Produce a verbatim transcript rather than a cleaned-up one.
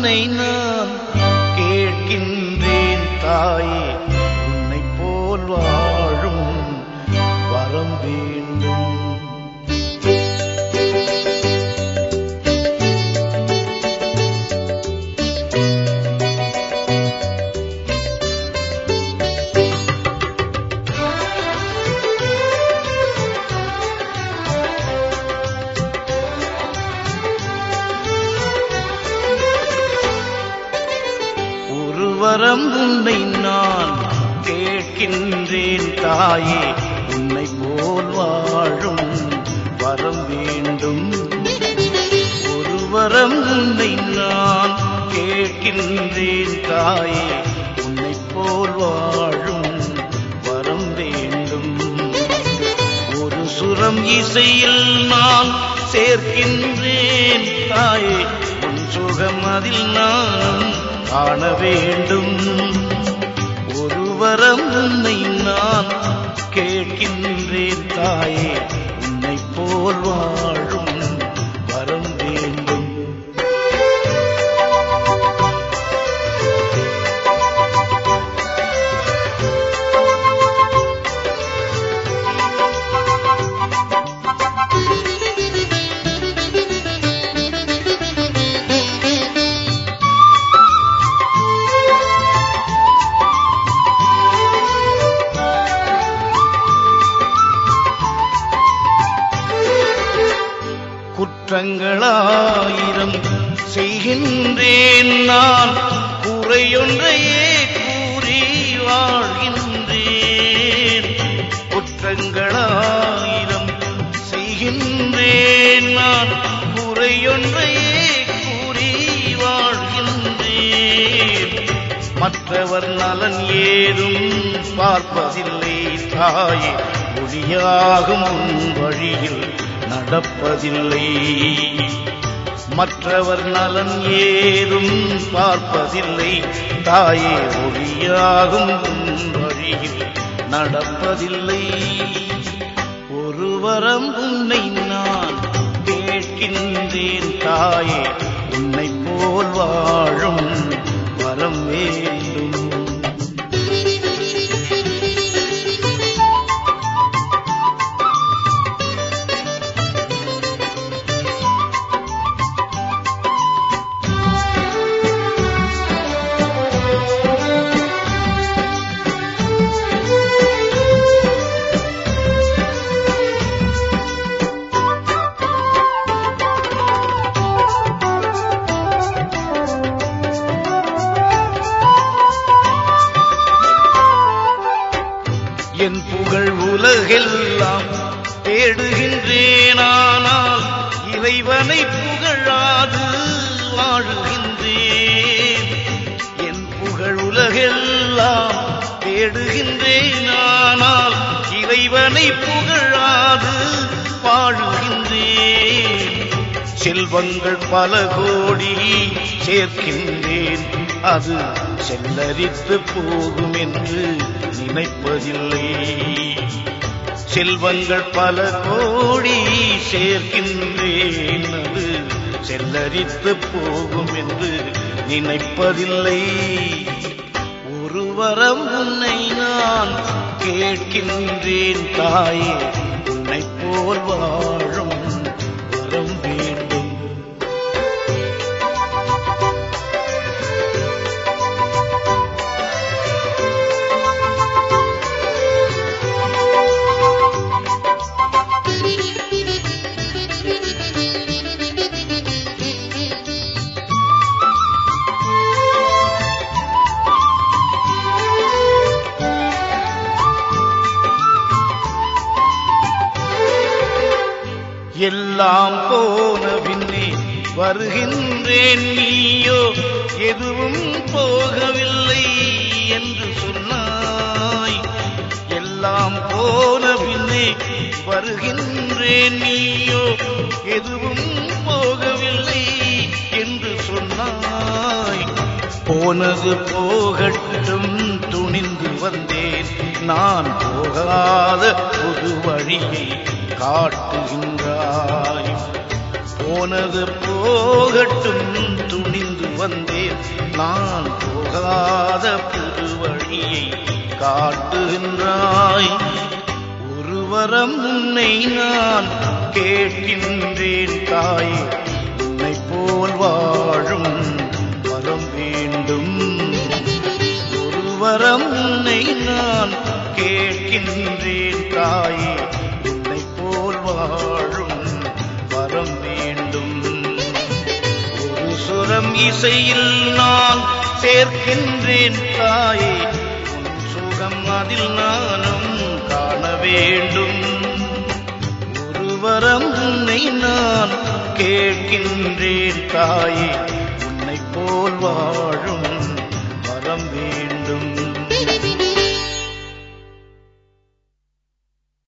உன்னை நான் கேட்கின்றேன் தாயே, உன்னை போல் வாழும் வரம் வேண்டும். வரம் உன்னை நான் கேட்கின்றேன் தாயே, உன்னை போல் வாழும் வரம் வேண்டும். ஒரு வரம் உன்னை நான் கேட்கின்றேன் தாயே, உன்னை போல் வாழும் வரம் வேண்டும். ஒரு சுரம் இசையில் நான் சேர்க்கின்றேன் தாயே, உன் சுகம் அதில் நானும் காண வேண்டும். ஒரு வரம் உன்னை நான் கேட்கின்றேன் தாயே, உன்னை போல் வாழும் வரம் வேண்டும். குற்றங்களாயிரம் செய்கின்றேன் நான், குறையொன்றையே கூறி வாழ்கின்றேன். குற்றங்களாயிரம் செய்கின்றேன் நான், குறையொன்றையே கூறி வாழ்கின்றேன். மற்றவர் நலன் ஏதும் பார்ப்பதில்லை தாயே, ஒளியாகும் உன் வழியில் நடப்பதில்லை. மற்றவர் நலன் ஏதும் பார்ப்பதில்லை தாயே, ஒளியாகும் உன் வழியில் நடப்பதில்லை. ஒரு வரம் உன்னை நான் கேட்கின்றேன் தாயே, உன்னை போல் வாழும் வரம் வேண்டும். என் புகழ் உலகெல்லாம் தேடுகின்றேன், ஆனால் இறைவனை புகழாது வாழுகின்றேன். என் புகழ் உலகெல்லாம் தேடுகின்றேன், ஆனால் இறைவனை புகழாது வாழுகின்றேன். செல்வங்கள் பல கோடி சேர்க்கின்றேன், அது செல்லரித்து போகும் என்று நினைப்பதில்லை. செல்வங்கள் பல கோடி சேர்க்கின்றேன், அது செல்லரித்து போகும் என்று நினைப்பதில்லை. ஒரு வரம் உன்னை நான் கேட்கின்றேன் தாயே, உன்னை போல் வாழும் வரம் வேண்டும். எல்லாம் போன பின்னே வருகின்றேன், நீயோ எதுவும் போகவில்லை என்று சொன்னாய். எல்லாம் போன பின்னே வருகின்றேன், நீயோ எதுவும் போகவில்லை என்று சொன்னாய். போனது போகட்டும் துணிந்து வந்தேன், நான் போகாத புது வழியை காட்டுகின்றாய். போனது போ போகட்டும் துணிந்து வந்தேன் நான் போகாத புது வழியை காட்டுகின்றாய். ஒரு வரம் உன்னை நான் கேட்கின்றேன் தாயே, உன்னை போல் வாழும் வரம் வேண்டும். ஒரு வரம் உன்னை நான் கேட்கின்றேன் தாயே, உன்னை போல் வாழும் வரம் வேண்டும். ஒரு சுரம் இசையில் நான் சேர்க்கின்றேன் தாயே, உன் சுகம் அதில் நானும் காண வேண்டும். ஒரு வரம் உன்னை நான் கேட்கின்றேன் தாயே, உன்னை போல் வாழும் வரம் வேண்டும்.